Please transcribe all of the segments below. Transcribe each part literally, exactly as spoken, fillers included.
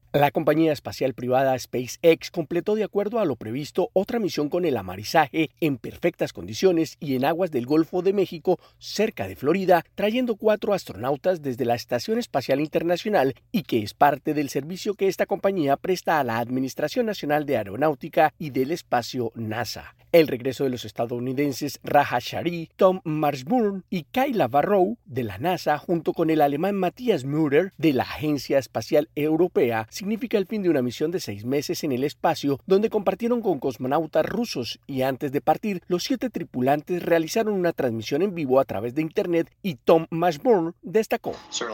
La compañía espacial privada SpaceX completó, de acuerdo a lo previsto, otra misión con el amarizaje en perfectas condiciones y en aguas del Golfo de México, cerca de Florida, trayendo cuatro astronautas desde la Estación Espacial Internacional y que es parte del servicio que esta compañía presta a la Administración Nacional de Aeronáutica y del Espacio, NASA. El regreso de los estadounidenses Raja Shari, Tom Marshburn y Kayla Barrow de la NASA, junto con el alemán Matthias Müller de la Agencia Espacial Europea, significa el fin de una misión de seis meses en el espacio, donde compartieron con cosmonautas rusos, y antes de partir, los siete tripulantes realizaron una transmisión en vivo a través de Internet y Tom Marshburn destacó: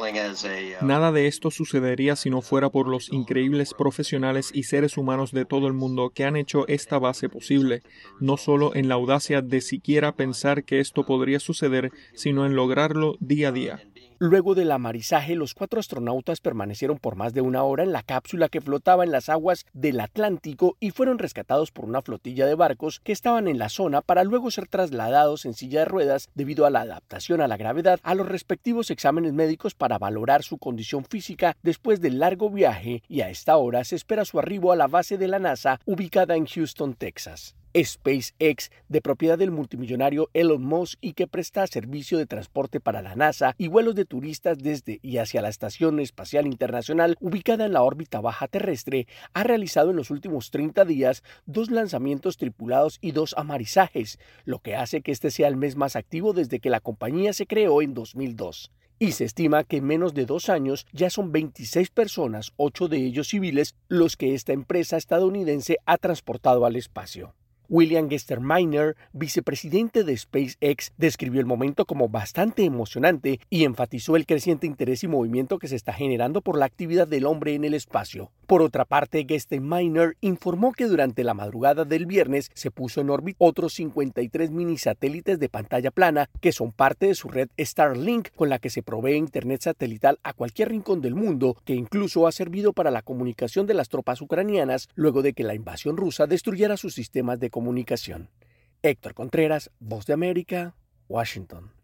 Nada de esto sucedería si no fuera por los increíbles profesionales y seres humanos de todo el mundo que han hecho esta base posible, no solo en la audacia de siquiera pensar que esto podría suceder, sino en lograrlo día a día. Luego del amarizaje, los cuatro astronautas permanecieron por más de una hora en la cápsula que flotaba en las aguas del Atlántico y fueron rescatados por una flotilla de barcos que estaban en la zona para luego ser trasladados en silla de ruedas debido a la adaptación a la gravedad a los respectivos exámenes médicos para valorar su condición física después del largo viaje, y a esta hora se espera su arribo a la base de la NASA ubicada en Houston, Texas. SpaceX, de propiedad del multimillonario Elon Musk y que presta servicio de transporte para la NASA y vuelos de turistas desde y hacia la Estación Espacial Internacional ubicada en la órbita baja terrestre, ha realizado en los últimos treinta días dos lanzamientos tripulados y dos amarizajes, lo que hace que este sea el mes más activo desde que la compañía se creó en dos mil dos. Y se estima que en menos de dos años ya son veintiséis personas, ocho de ellos civiles, los que esta empresa estadounidense ha transportado al espacio. William Gesterminer, vicepresidente de SpaceX, describió el momento como bastante emocionante y enfatizó el creciente interés y movimiento que se está generando por la actividad del hombre en el espacio. Por otra parte, Gesterminer informó que durante la madrugada del viernes se puso en órbita otros cincuenta y tres minisatélites de pantalla plana que son parte de su red Starlink, con la que se provee internet satelital a cualquier rincón del mundo, que incluso ha servido para la comunicación de las tropas ucranianas luego de que la invasión rusa destruyera sus sistemas de comunicación. Héctor Contreras, Voz de América, Washington.